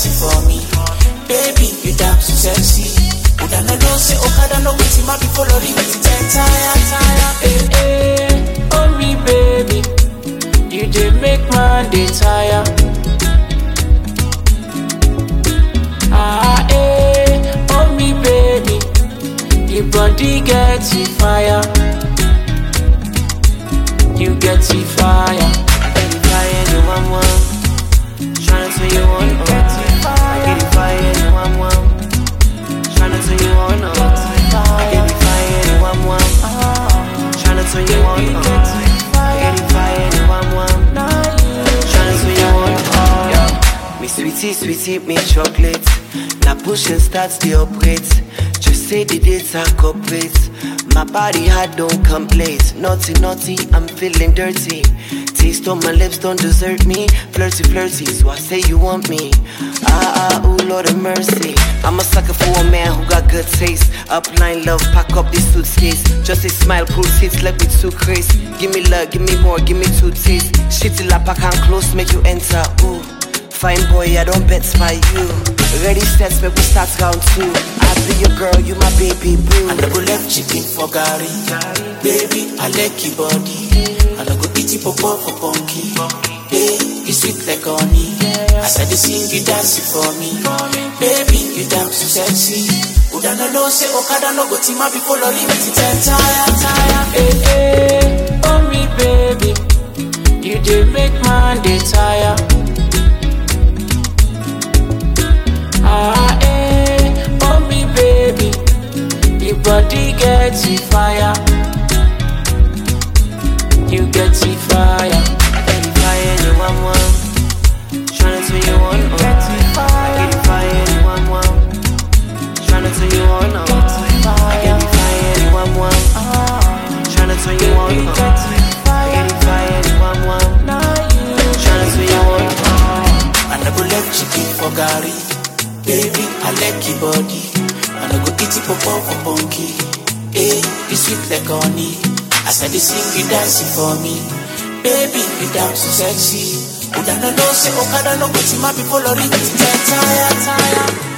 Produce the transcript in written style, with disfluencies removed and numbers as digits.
dancing for me. Baby, you dance so sexy. Uda no know say Okada no wait my people lori with the tire. Oh me baby, you dey make man dey tire. Oh me baby, your body gets you fire. You get you fire. Get it fire, you want. Tryna tell you one, get it fire, you want. Tryna tell you one, get it fire, you want. Tryna tell you one, get it fire, you want. Tryna tell you one, me sweetie, me chocolate. Now pushing starts the operate. Just say the dates are corporate. My body hot, don't complain. Naughty, I'm feeling dirty. Taste on my lips, don't desert me. Flirty, so I say you want me. Ooh, Lord of mercy. I'm a sucker for a man who got good taste. Upline love, pack up this suitcase. Just a smile, cool tits, let me too crazy. Give me love, give me more, give me two taste. Shitty lap, I can't close, make you enter. Ooh, fine boy, I don't bet by you. Ready, set, make we start round 2. I'll be your girl, you my baby boo. I no go left chicken for Gary. Baby, I like your body. I no go eat it for punky. Hey, you sweet like honey. As I dey sing, you dancing for me. Baby, you dance so sexy. Uda no know say Okada no go team up before lori with the tire. Oh me baby, you dey make man dey tire. Oh me baby, your body gets you fire. You get you fire. Get it fire, you want. Tryna tell you one, get it fire, you want. Tryna tell you one, get it fire, you want. Tryna tell you one, get it fire, you want. Tryna tell you one, I no go left chicken for Gary. Baby, I like your body. I no go eat it for punky. Hey, you sweet like honey. As I dey sing, you dancing for me. Baby, you dance so sexy. Uda no know say Okada no go team up before lori with the tire.